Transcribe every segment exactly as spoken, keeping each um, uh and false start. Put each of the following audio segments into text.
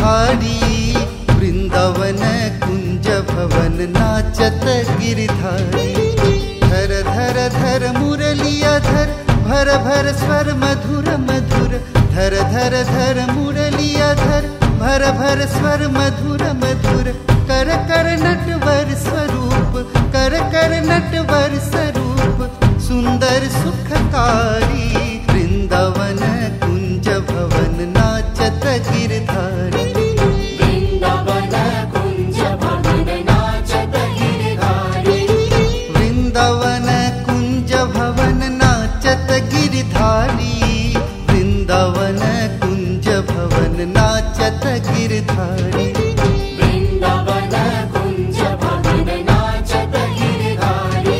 गिरधारी, वृंदावन कुंज भवन नाचत गिरधारी। धर धर धर मुरलिया धर, भर भर स्वर मधुर मधुर। धर धर धर मुरलिया धर, भर भर स्वर मधुर मधुर। कर कर नटवर स्वरूप, कर कर नटवर स्वरूप, सुंदर सुखकारी। वृंदावन कुंज भवन नाचत गिरधारी, वृंदावन कुंज भवन नाचत गिरधारी। वृंदावन कुंज भवन नाचत गिरधारी, वृंदावन कुंज भवन नाचत गिरधारी। वृंदावन कुंज भवन नाचत गिरधारी।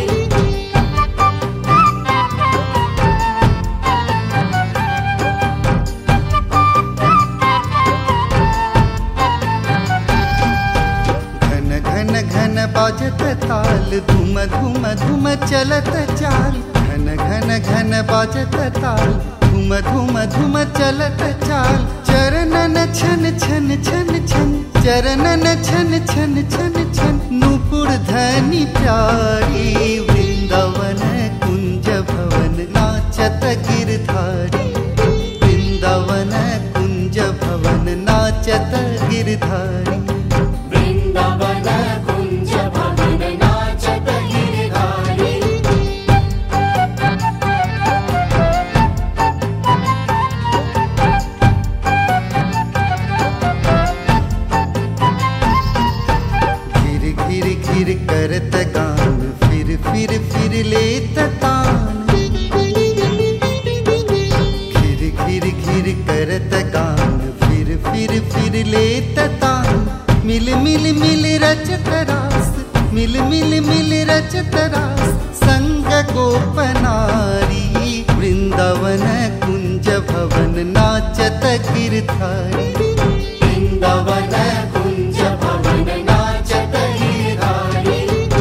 घन घन घन बाजत ताल, धूम धूम धूम चलत चाल। घन घन घन बाजत ताल, धूम धूम धूम चलत चाल। चरणन छन छन छन छन, चरणन छन छन छन छन। नूपुर धनी प्यारी, वृंदावन कुंज भवन नाचत गिरधारी, वृंदावन कुंज भवन नाचत गिरधारी। वृंदावन कुंज भवन नाचत गिरधारी। घिर घिर घिर करत गान, फिर फिर फिर लेत तान। घिर घिर घिर करत गान, फिर फिर फिर लेत तान। मिल मिल मिल रचत रास, मिल मिल मिल रचत रास। संग गोपनारी, वृंदावन कुंज भवन नाचत गिरधारी, वृंदावन कुंज भवन नाचत गिरधारी।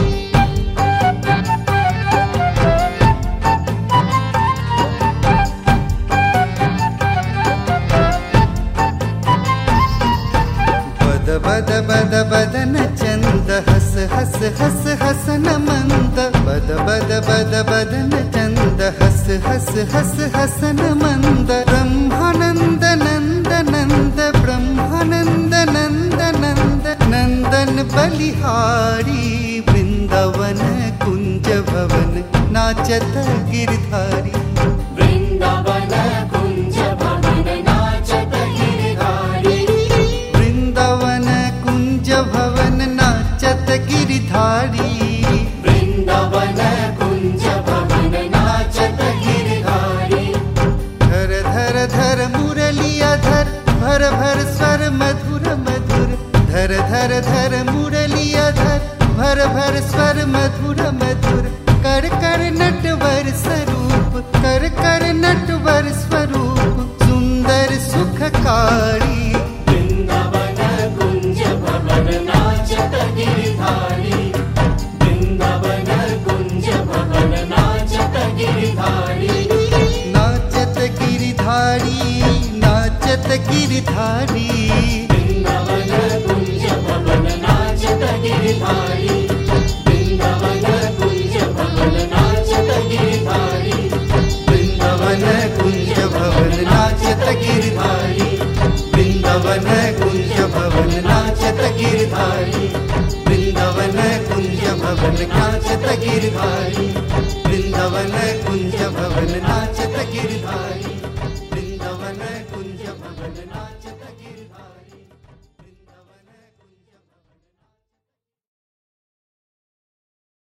बद बद बद बदन चंद, हस हस हस हसन मंद। बद बद बद बदन चंद, हस हस हस हसन मंद। ब्रह्मानंद नंद नंद, ब्रह्मानंद नंद नंद। नंदन बलिहारी, वृंदावन कुंज भवन नाचत गिरधारी, वृंदावन कुंज भवन नाचत गिरधारी। वृंदावन कुंज भवन नाचत गिरधारी। वृंदावन कुंज भवन नाचत गिरधारी। धर धर धर मुरलिया धर, भर भर स्वर मधुर मधुर। धर धर धर मुरलिया धर, भर भर स्वर मधुर मधुर। कर कर नटवर स्वरूप, कर कर नटवर स्वरूप, सुंदर सुखकारी। वृंदावन कुंज भवन नाचत गिरधारी। वृंदावन कुंज भवन नाचत गिरधारी। नाचत गिरधारी, नाचत गिरधारी। वृंदावन कुंज भवन नाचत गिरधारी। वृंदावन कुंज भवन नाचत गिरधारी। वृंदावन कुंज भवन नाचत गिरधारी, वृंदावन कुंज भवन नाचत गिरधारी। वृंदावन कुंज भवन नाचत गिरधारी, वृंदावन कुंज भवन नाचत गिरधारी।